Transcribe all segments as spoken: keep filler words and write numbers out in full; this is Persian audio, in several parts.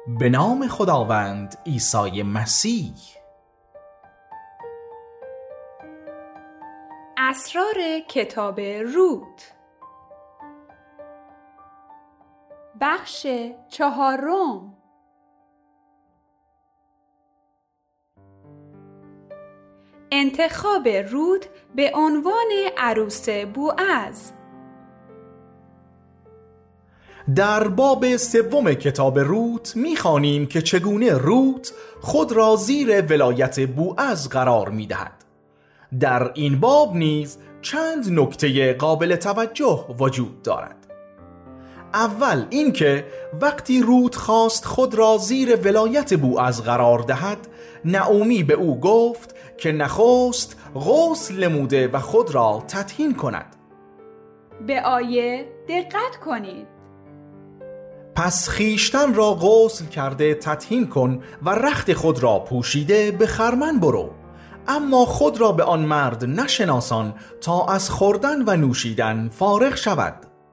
به نام خداوند عیسی مسیح. اسرار کتاب رود، بخش چهارم. انتخاب رود به عنوان عروس بوعز. در باب سوم کتاب روت می‌خوانیم که چگونه روت خود را زیر ولایت بوعز قرار می‌دهد. در این باب نیز چند نکته قابل توجه وجود دارد. اول اینکه وقتی روت خواست خود را زیر ولایت بوعز قرار دهد، نعومی به او گفت که نخست غسل نموده و خود را تطهین کند. به آیه دقت کنید. پس خیشتن را غسل کرده تطهین کن و رخت خود را پوشیده به خرمن برو، اما خود را به آن مرد نشناسان تا از خوردن و نوشیدن فارغ شود.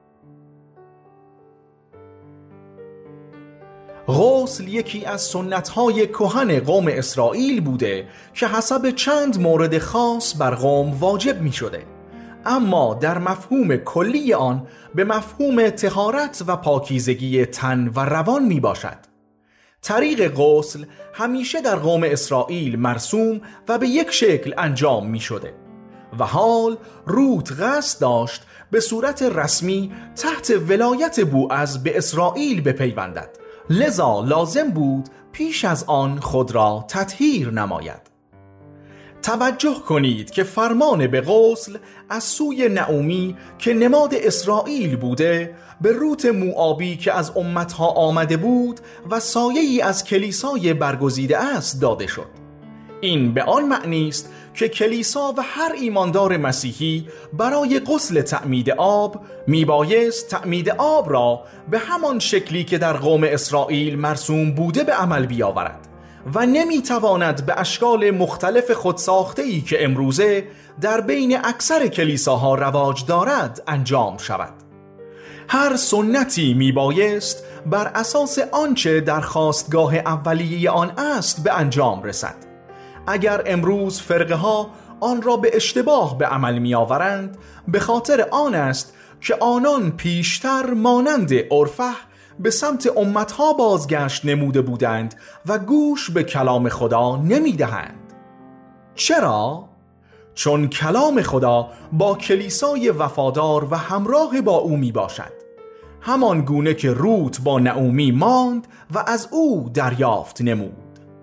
غسل یکی از سنت‌های کهن قوم اسرائیل بوده که حسب چند مورد خاص بر قوم واجب می شده، اما در مفهوم کلی آن به مفهوم طهارت و پاکیزگی تن و روان می باشد. طریق غسل همیشه در قوم اسرائیل مرسوم و به یک شکل انجام می شده و حال روت قصد داشت به صورت رسمی تحت ولایت بوعز به اسرائیل بپیوندد، لذا لازم بود پیش از آن خود را تطهیر نماید. توجه کنید که فرمان به غسل از سوی نعومی که نماد اسرائیل بوده به روت موآبی که از امتها آمده بود و سایه‌ای از کلیسای برگزیده است داده شد. این به آن معنی است که کلیسا و هر ایماندار مسیحی برای غسل تعمید آب میبایست تعمید آب را به همان شکلی که در قوم اسرائیل مرسوم بوده به عمل بیاورد و نمیتواند به اشکال مختلف خودساخته‌ای که امروزه در بین اکثر کلیساها رواج دارد انجام شود. هر سنتی میبایست بر اساس آنچه در خواستگاه اولیه آن است به انجام رسد. اگر امروز فرقه ها آن را به اشتباه به عمل می آورند، به خاطر آن است که آنان پیشتر مانند عرفه به سمت امتها بازگشت نموده بودند و گوش به کلام خدا نمی دهند. چرا؟ چون کلام خدا با کلیسای وفادار و همراه با او می باشد، همان گونه که روت با نعومی ماند و از او دریافت نمود.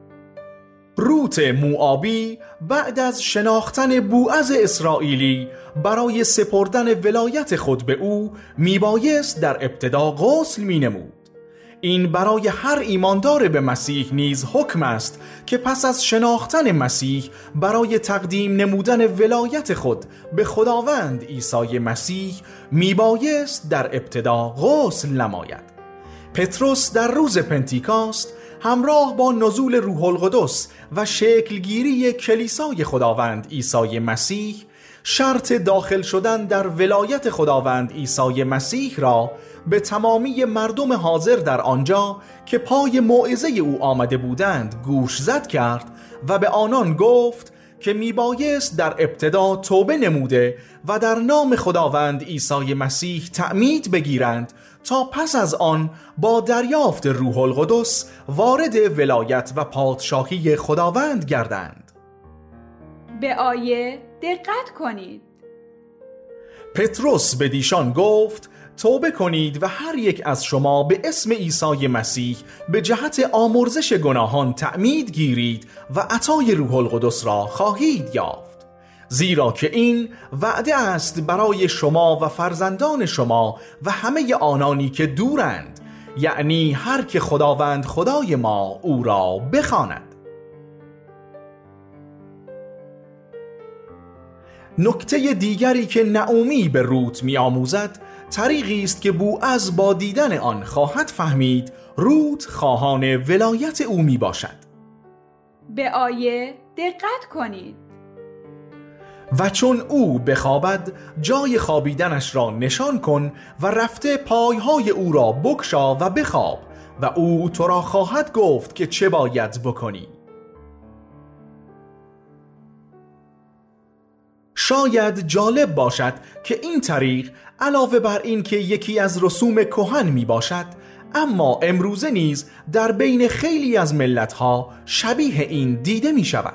روت موآبی بعد از شناختن بوعز اسرائیلی برای سپردن ولایت خود به او میبایست در ابتدا غسل مینمود. این برای هر ایماندار به مسیح نیز حکم است که پس از شناختن مسیح برای تقدیم نمودن ولایت خود به خداوند عیسی مسیح میبایست در ابتدا غسل نماید. پتروس در روز پنتیکاست همراه با نزول روح القدس و شکلگیری کلیسای خداوند عیسی مسیح شرط داخل شدن در ولایت خداوند عیسی مسیح را به تمامی مردم حاضر در آنجا که پای موعظه او آمده بودند گوش زد کرد و به آنان گفت که میبایست در ابتدا توبه نموده و در نام خداوند عیسی مسیح تعمید بگیرند تا پس از آن با دریافت روح القدس وارد ولایت و پادشاهی خداوند گردند. به آیه دقت کنید. پتروس به دیشان گفت توبه کنید و هر یک از شما به اسم عیسی مسیح به جهت آمرزش گناهان تعمید گیرید و عطای روح القدس را خواهید یافت، زیرا که این وعده است برای شما و فرزندان شما و همه آنانی که دورند، یعنی هر که خداوند خدای ما او را بخواند. نکته دیگری که نعومی به روت می آموزد طریقی است که بوعز با دیدن آن خواهد فهمید روت خواهان ولایت او می باشد. به آیه دقت کنید. و چون او بخوابد جای خوابیدنش را نشان کن و رفته پایهای او را بگشا و بخواب و او تو را خواهد گفت که چه باید بکنی. شاید جالب باشد که این طریق علاوه بر این که یکی از رسوم کهن می باشد، اما امروزه نیز در بین خیلی از ملت‌ها شبیه این دیده می شود.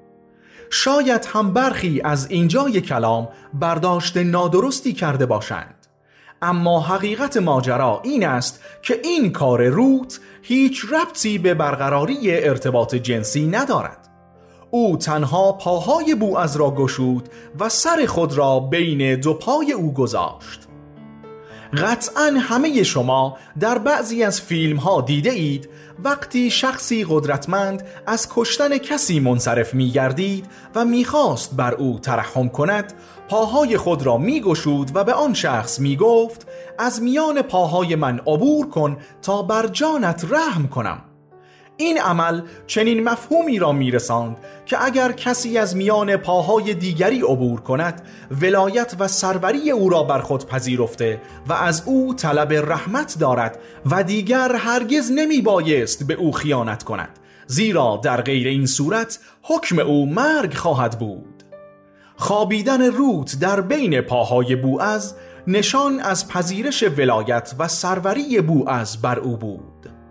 شاید هم برخی از اینجای کلام برداشت نادرستی کرده باشند، اما حقیقت ماجرا این است که این کار روت هیچ ربطی به برقراری ارتباط جنسی ندارد. او تنها پاهای بوعز را گشود و سر خود را بین دو پای او گذاشت. قطعاً همه شما در بعضی از فیلم ها دیده اید وقتی شخصی قدرتمند از کشتن کسی منصرف می گردید و می خواست بر او ترحم کند، پاهای خود را می گشود و به آن شخص می گفت از میان پاهای من عبور کن تا بر جانت رحم کنم. این عمل چنین مفهومی را میرساند که اگر کسی از میان پاهای دیگری عبور کند، ولایت و سروری او را بر خود پذیرفته و از او طلب رحمت دارد و دیگر هرگز نمی بایست به او خیانت کند، زیرا در غیر این صورت حکم او مرگ خواهد بود. خوابیدن روت در بین پاهای بوعز نشان از پذیرش ولایت و سروری بوعز بر او بود.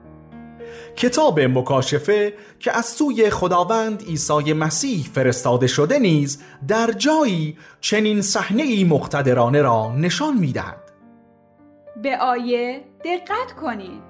کتاب مکاشفه که از سوی خداوند عیسی مسیح فرستاده شده نیز در جایی چنین صحنه‌ای مقتدرانه را نشان می‌دهد. به آیه دقت کنید.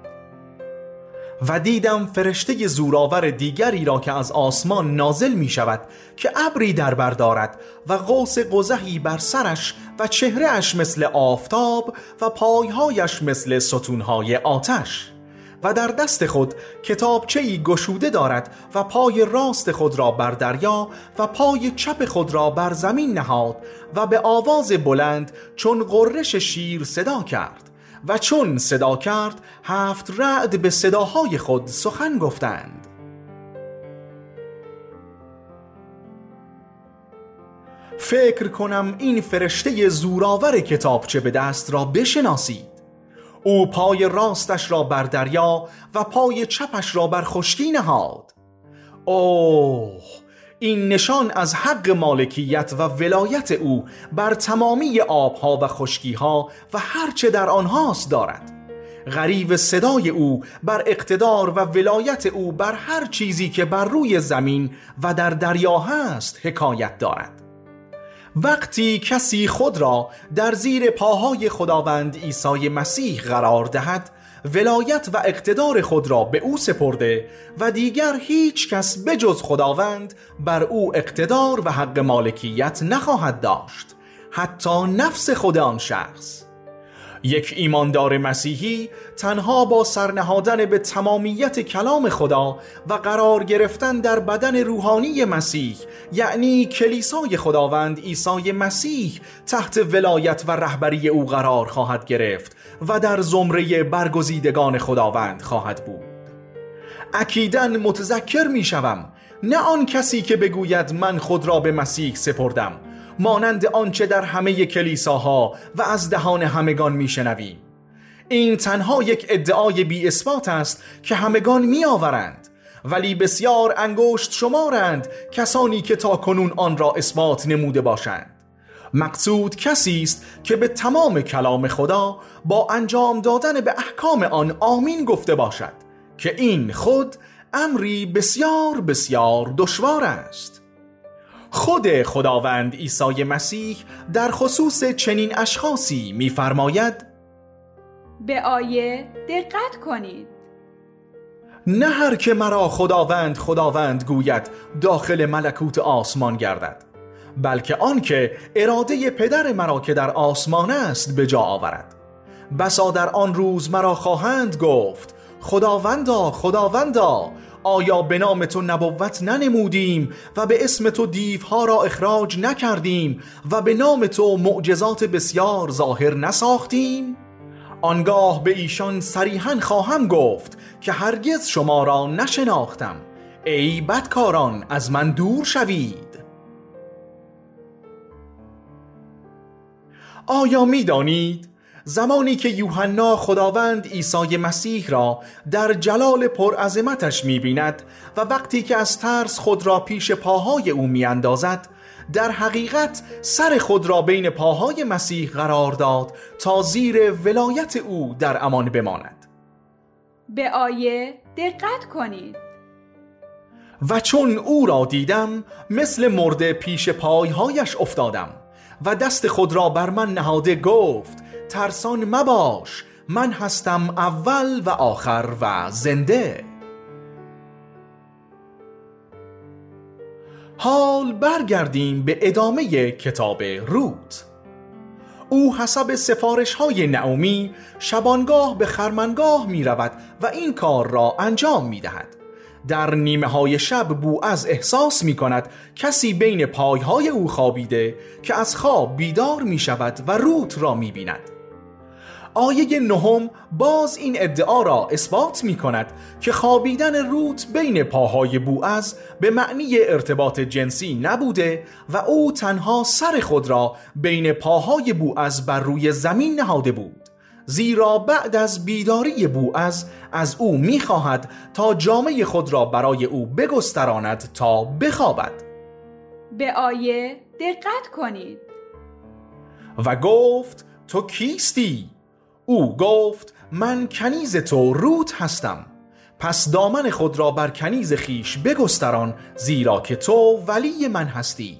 و دیدم فرشته زورآور دیگری را که از آسمان نازل می شود که ابری در بر دارد و قوس قزحی بر سرش و چهرهش مثل آفتاب و پایهایش مثل ستونهای آتش، و در دست خود کتابچه‌ای گشوده دارد و پای راست خود را بر دریا و پای چپ خود را بر زمین نهاد و به آواز بلند چون غرش شیر صدا کرد و چون صدا کرد هفت رعد به صداهای خود سخن گفتند. فکر کنم این فرشته زورآور کتابچه به دست را بشناسید. او پای راستش را بر دریا و پای چپش را بر خشکی نهاد. اوه، این نشان از حق مالکیت و ولایت او بر تمامی آبها و خشکیها و هرچه در آنهاست دارد. غریو صدای او بر اقتدار و ولایت او بر هر چیزی که بر روی زمین و در دریا هست حکایت دارد. وقتی کسی خود را در زیر پاهای خداوند عیسی مسیح قرار دهد، ولایت و اقتدار خود را به او سپرده و دیگر هیچ کس بجز خداوند بر او اقتدار و حق مالکیت نخواهد داشت، حتی نفس خود آن شخص. یک ایماندار مسیحی تنها با سرنهادن به تمامیت کلام خدا و قرار گرفتن در بدن روحانی مسیح، یعنی کلیسای خداوند عیسی مسیح، تحت ولایت و رهبری او قرار خواهد گرفت و در زمره برگزیدگان خداوند خواهد بود. اکیداً متذکر می شوم، نه آن کسی که بگوید من خود را به مسیح سپردم، مانند آنچه در همه کلیساها و از دهان همگان میشنویم. این تنها یک ادعای بی اثبات است که همگان می آورند، ولی بسیار انگشت شمارند کسانی که تا کنون آن را اثبات نموده باشند. مقصود کسی است که به تمام کلام خدا با انجام دادن به احکام آن آمین گفته باشد که این خود امری بسیار بسیار دشوار است. خود خداوند عیسی مسیح در خصوص چنین اشخاصی می‌فرماید: به آیه دقت کنید. نه هر که مرا خداوند خداوند گوید داخل ملکوت آسمان گردد، بلکه آن که اراده پدر مرا که در آسمان است به جا آورد. بسا در آن روز مرا خواهند گفت خداوندا خداوندا، آیا به نام تو نبوت ننمودیم و به اسم تو دیوها را اخراج نکردیم و به نام تو معجزات بسیار ظاهر نساختیم؟ آنگاه به ایشان صریحاً خواهم گفت که هرگز شما را نشناختم، ای بدکاران از من دور شوید. آیا می دانید زمانی که یوحنا خداوند عیسی مسیح را در جلال پرعظمتش می‌بیند و وقتی که از ترس خود را پیش پاهای او می‌اندازد، در حقیقت سر خود را بین پاهای مسیح قرار داد تا زیر ولایت او در امان بماند. به آیه دقت کنید. و چون او را دیدم مثل مرده پیش پایهایش افتادم و دست خود را بر من نهاده گفت ترسان مباش، من هستم اول و آخر و زنده. حال برگردیم به ادامه کتاب رود. او حسب سفارش های نعومی شبانگاه به خرمنگاه می رود و این کار را انجام می دهد. در نیمه های شب بوعز احساس می کند کسی بین پایهای او خوابیده که از خواب بیدار می شود و رود را می بیند. آیه نهم باز این ادعا را اثبات می کند که خوابیدن رود بین پاهای بوعز به معنی ارتباط جنسی نبوده و او تنها سر خود را بین پاهای بوعز بر روی زمین نهاده بود، زیرا بعد از بیداری بوعز از او می خواهد تا جامه خود را برای او بگستراند تا بخوابد. به آیه دقت کنید. و گفت تو کیستی؟ او گفت من کنیز تو رود هستم، پس دامن خود را بر کنیز خیش بگستران، زیرا که تو ولی من هستی.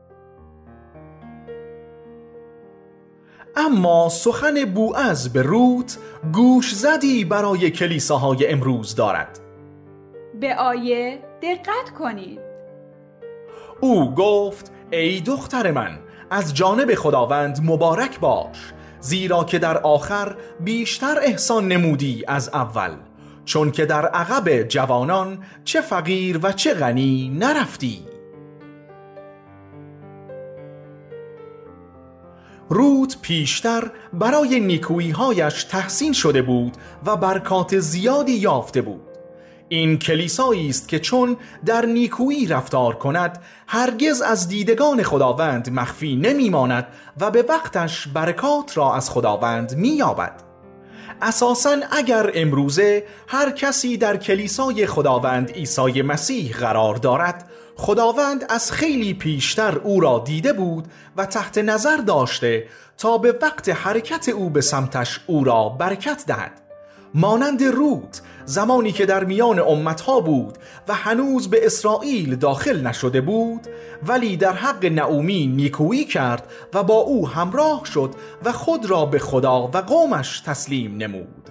اما سخن بوعز به رود گوش زدی برای کلیساهای امروز دارد. به آیه دقت کنید. او گفت ای دختر من، از جانب خداوند مبارک باش، زیرا که در آخر بیشتر احسان نمودی از اول، چون که در عقب جوانان چه فقیر و چه غنی نرفتی. رود پیشتر برای نیکویی‌هایش تحسین شده بود و برکات زیادی یافته بود. این کلیسایی است که چون در نیکویی رفتار کند هرگز از دیدگان خداوند مخفی نمیماند و به وقتش برکات را از خداوند مییابد. اساساً اگر امروزه هر کسی در کلیسای خداوند عیسی مسیح قرار دارد، خداوند از خیلی پیشتر او را دیده بود و تحت نظر داشته تا به وقت حرکت او به سمتش او را برکت دهد. مانند رود زمانی که در میان امتها بود و هنوز به اسرائیل داخل نشده بود، ولی در حق نعومی نیکویی کرد و با او همراه شد و خود را به خدا و قومش تسلیم نمود.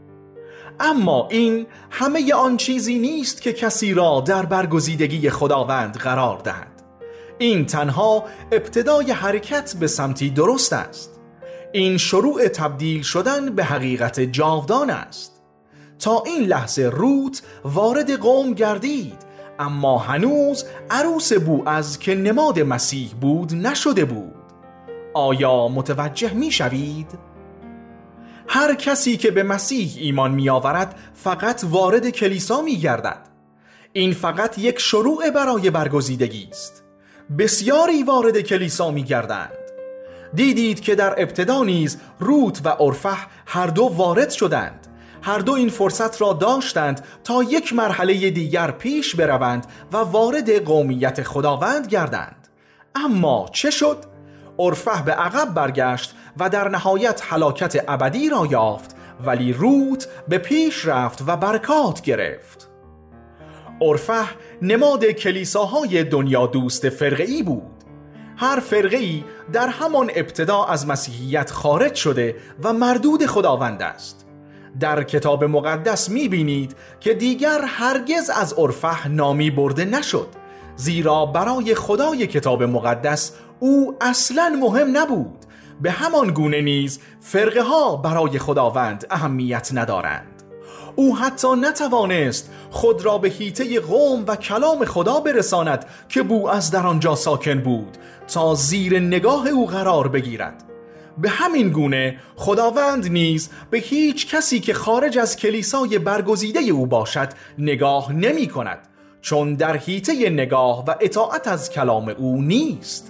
اما این همه آن چیزی نیست که کسی را در برگزیدگی خداوند قرار دهد. این تنها ابتدای حرکت به سمتی درست است. این شروع تبدیل شدن به حقیقت جاودان است. تا این لحظه روت وارد قوم گردید، اما هنوز عروس بوعز که نماد مسیح بود نشده بود. آیا متوجه می شوید؟ هر کسی که به مسیح ایمان می آورد فقط وارد کلیسا می گردد. این فقط یک شروع برای برگزیدگی است. بسیاری وارد کلیسا می گردند. دیدید که در ابتدا نیز روت و عرفه هر دو وارد شدند. هر دو این فرصت را داشتند تا یک مرحله دیگر پیش بروند و وارد قومیت خداوند گردند. اما چه شد؟ عرفه به عقب برگشت و در نهایت هلاکت ابدی را یافت، ولی روت به پیش رفت و برکات گرفت. عرفه نماد کلیساهای دنیا دوست فرقه‌ای بود. هر فرقه‌ای در همان ابتدا از مسیحیت خارج شده و مردود خداوند است. در کتاب مقدس می‌بینید که دیگر هرگز از عرفه نامی برده نشد، زیرا برای خدای کتاب مقدس او اصلاً مهم نبود. به همان گونه نیز فرقه ها برای خداوند اهمیت ندارند. او حتی نتوانست خود را به حیطه قوم و کلام خدا برساند که بوعز در آنجا ساکن بود تا زیر نگاه او قرار بگیرد. به همین گونه خداوند نیز به هیچ کسی که خارج از کلیسای برگزیده او باشد نگاه نمی کند، چون در حیطه نگاه و اطاعت از کلام او نیست.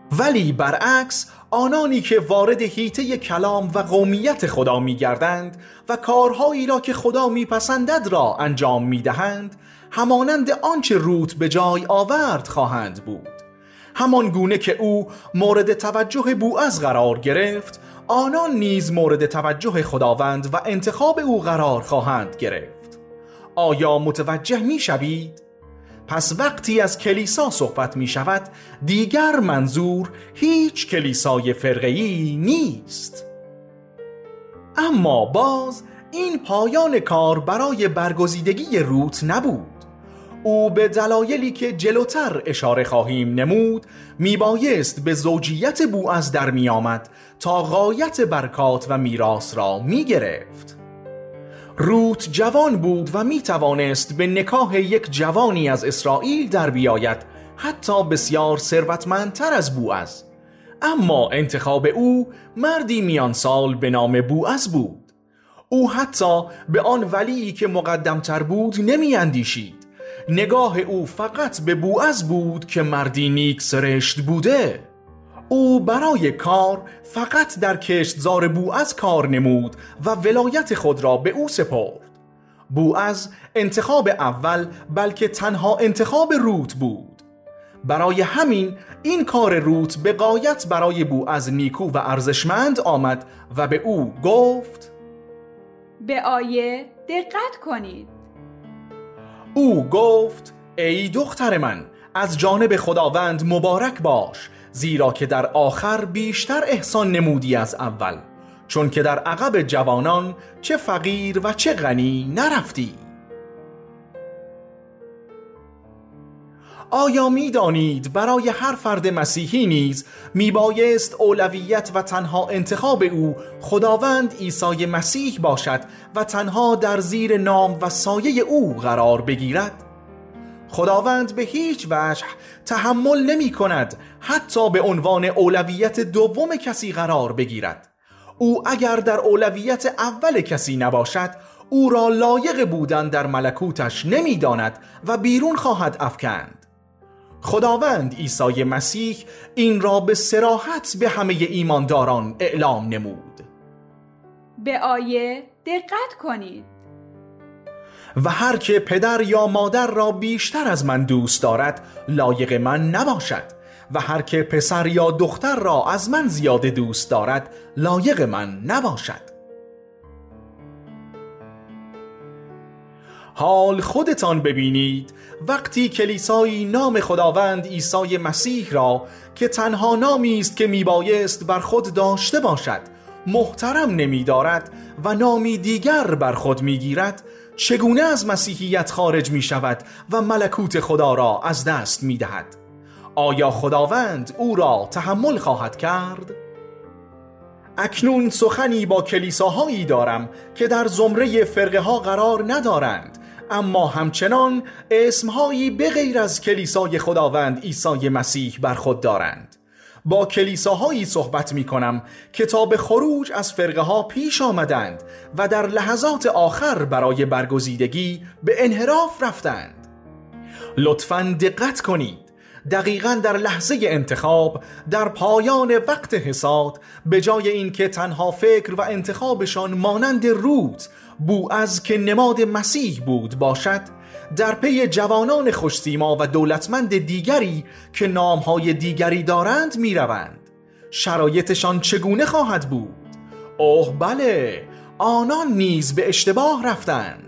ولی برعکس آنانی که وارد حیطه کلام و قومیت خدا می گردند و کارهایی را که خدا می پسندد را انجام می دهند، همانند آنچه روت به جای آورد خواهند بود. همان گونه که او مورد توجه بوعز قرار گرفت، آنان نیز مورد توجه خداوند و انتخاب او قرار خواهند گرفت. آیا متوجه می شوید؟ پس وقتی از کلیسا صحبت می شود، دیگر منظور هیچ کلیسای فرقه‌ای نیست. اما باز این پایان کار برای برگزیدگی روت نبود. او به دلایلی که جلوتر اشاره خواهیم نمود می بایست به زوجیت بوعز در می آمد تا غایت برکات و میراث را می گرفت. روت جوان بود و می توانست به نکاح یک جوانی از اسرائیل در بیاید، حتی بسیار ثروتمندتر از بوعز. اما انتخاب او مردی میان سال به نام بوعز بود. او حتی به آن ولی که مقدمتر بود نمی اندیشید. نگاه او فقط به بوعز بود که مردی نیک سرشت بوده. او برای کار فقط در کشتزار بوعز کار نمود و ولایت خود را به او سپرد. بوعز انتخاب اول بلکه تنها انتخاب روت بود. برای همین این کار روت به غایت برای بوعز نیکو و ارزشمند آمد و به او گفت: به آیه دقت کنید. او گفت: ای دختر من، از جانب خداوند مبارک باش، زیرا که در آخر بیشتر احسان نمودی از اول، چون که در عقب جوانان چه فقیر و چه غنی نرفتی. آیا می دانید برای هر فرد مسیحی نیز می بایست اولویت و تنها انتخاب او خداوند عیسی مسیح باشد و تنها در زیر نام و سایه او قرار بگیرد؟ خداوند به هیچ وجه تحمل نمی کند حتی به عنوان اولویت دوم کسی قرار بگیرد. او اگر در اولویت اول کسی نباشد، او را لایق بودن در ملکوتش نمی داند و بیرون خواهد افکند. خداوند عیسی مسیح این را به صراحت به همه ایمانداران اعلام نمود. به آیه دقت کنید. و هر که پدر یا مادر را بیشتر از من دوست دارد لایق من نباشد، و هر که پسر یا دختر را از من زیاده دوست دارد لایق من نباشد. حال خودتان ببینید وقتی کلیسایی نام خداوند عیسی مسیح را که تنها نامی است که میبایست بر خود داشته باشد محترم نمی‌دارد و نامی دیگر بر خود میگیرد، چگونه از مسیحیت خارج می شود و ملکوت خدا را از دست می دهد؟ آیا خداوند او را تحمل خواهد کرد؟ اکنون سخنی با کلیساهایی دارم که در زمره فرقه ها قرار ندارند، اما همچنان اسمهایی بغیر از کلیسای خداوند عیسی مسیح بر خود دارند. با کلیساهایی صحبت می کنم که تا به خروج از فرقه ها پیش آمدند و در لحظات آخر برای برگزیدگی به انحراف رفتند. لطفاً دقت کنید. دقیقاً در لحظه انتخاب، در پایان وقت حصاد، به جای اینکه تنها فکر و انتخابشان مانند روت، بوعز که نماد مسیح بود باشد، در پی جوانان خوش‌سیما و دولتمند دیگری که نامهای دیگری دارند می روند. شرایطشان چگونه خواهد بود؟ اوه بله، آنان نیز به اشتباه رفتند.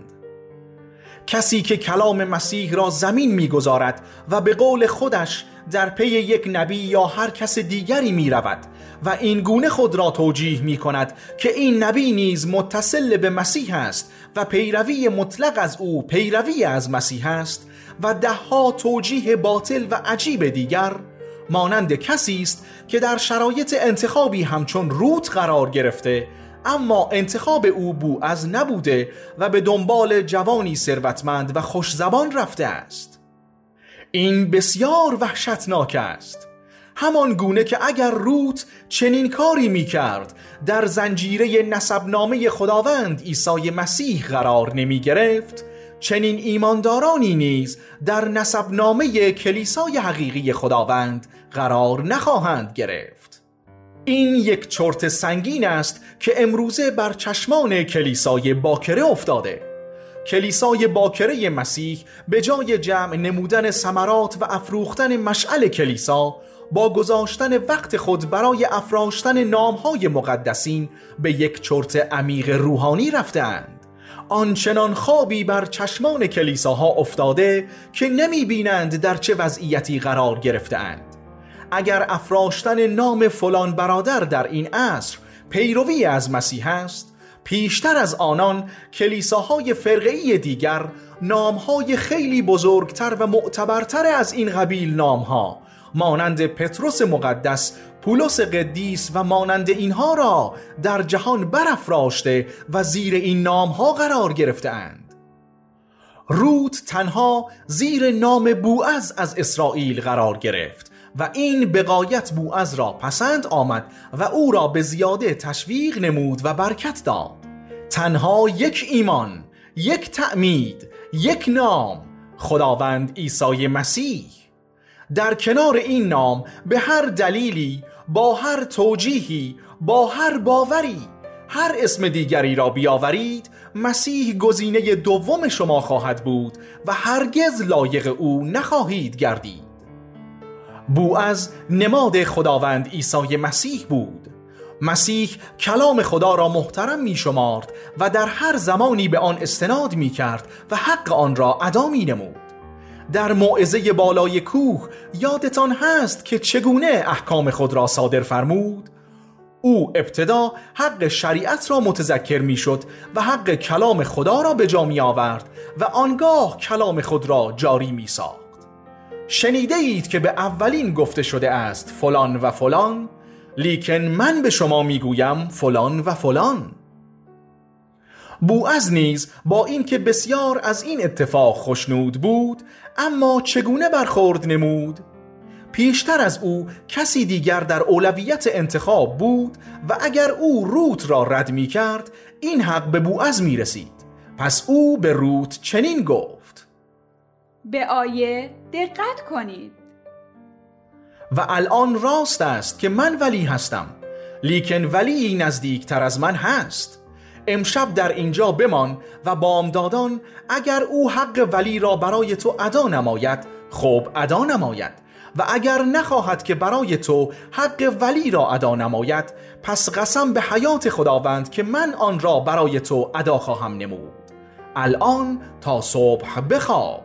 کسی که کلام مسیح را زمین می‌گذارد و به قول خودش در پی یک نبی یا هر کس دیگری می رود و این گونه خود را توجیه می کند که این نبی نیز متصل به مسیح است و پیروی مطلق از او پیروی از مسیح است و دهها توجیه باطل و عجیب دیگر، مانند کسی است که در شرایط انتخابی همچون روت قرار گرفته، اما انتخاب او بوعز نبوده و به دنبال جوانی ثروتمند و خوشزبان رفته است. این بسیار وحشتناک است. همان گونه که اگر روت چنین کاری می کرد در زنجیره نسبنامه خداوند عیسی مسیح قرار نمی گرفت، چنین ایماندارانی نیز در نسبنامه کلیسای حقیقی خداوند قرار نخواهند گرفت. این یک چرت سنگین است که امروزه بر چشمان کلیسای باکره افتاده. کلیسای باکره مسیح به جای جمع نمودن ثمرات و افروختن مشعل کلیسا، با گذاشتن وقت خود برای افراشتن نامهای مقدسین به یک چرت عمیق روحانی رفتند. آنچنان خوابی بر چشمان کلیساها افتاده که نمی بینند در چه وضعیتی قرار گرفتند. اگر افراشتن نام فلان برادر در این عصر پیروی از مسیح است، پیشتر از آنان کلیساهای فرقه‌ای دیگر نامهای خیلی بزرگتر و معتبرتر از این قبیل نامها مانند پتروس مقدس، پولس قدیس و مانند اینها را در جهان برافراشته و زیر این نامها قرار گرفتند. روت تنها زیر نام بوعز از اسرائیل قرار گرفت و این به غایت بوعز را پسند آمد و او را به زیاده تشویق نمود و برکت داد. تنها یک ایمان، یک تعمید، یک نام، خداوند عیسی مسیح. در کنار این نام به هر دلیلی، با هر توجیهی، با هر باوری، هر اسم دیگری را بیاورید، مسیح گزینه دوم شما خواهد بود و هرگز لایق او نخواهید گردید. بوعز نماد خداوند عیسی مسیح بود. مسیح کلام خدا را محترم می شمارد و در هر زمانی به آن استناد می کرد و حق آن را ادا می نمود. در موعظه بالای کوه یادتان هست که چگونه احکام خود را صادر فرمود؟ او ابتدا حق شریعت را متذکر می شد و حق کلام خدا را به جا می آورد و آنگاه کلام خود را جاری می ساخت. شنیده اید که به اولین گفته شده است فلان و فلان، لیکن من به شما می گویم فلان و فلان. بوعز نیز با این که بسیار از این اتفاق خوشنود بود، اما چگونه برخورد نمود؟ پیشتر از او کسی دیگر در اولویت انتخاب بود و اگر او روت را رد می کرد، این حق به بوعز می رسید. پس او به روت چنین گفت: به آیه دقت کنید. و الان راست است که من ولی هستم، لیکن ولی نزدیکتر از من هست. امشب در اینجا بمان و بامدادان اگر او حق ولی را برای تو ادا نماید، خب ادا نماید، و اگر نخواهد که برای تو حق ولی را ادا نماید، پس قسم به حیات خداوند که من آن را برای تو ادا خواهم نمود. الان تا صبح بخواب.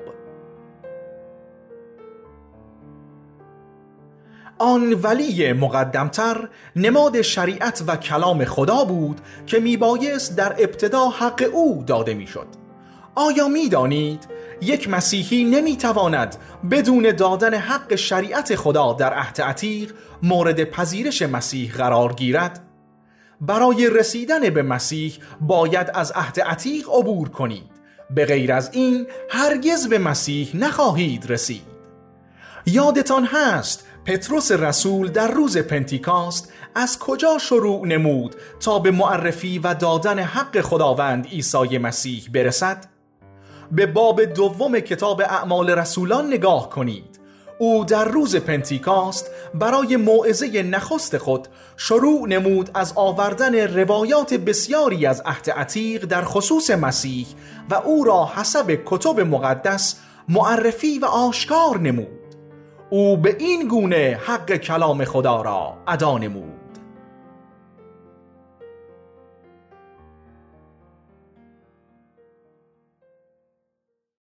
آن ولی مقدمتر نماد شریعت و کلام خدا بود که میبایست در ابتدا حق او داده میشد. آیا میدانید یک مسیحی نمیتواند بدون دادن حق شریعت خدا در عهد عتیق مورد پذیرش مسیح قرار گیرد؟ برای رسیدن به مسیح باید از عهد عتیق عبور کنید. به غیر از این هرگز به مسیح نخواهید رسید. یادتان هست پتروس رسول در روز پنتیکاست از کجا شروع نمود تا به معرفی و دادن حق خداوند عیسی مسیح برسد؟ به باب دوم کتاب اعمال رسولان نگاه کنید. او در روز پنتیکاست برای موعظه نخست خود شروع نمود از آوردن روایات بسیاری از عهد عتیق در خصوص مسیح و او را حسب کتب مقدس معرفی و آشکار نمود. او به این گونه حق کلام خدا را ادا نمود.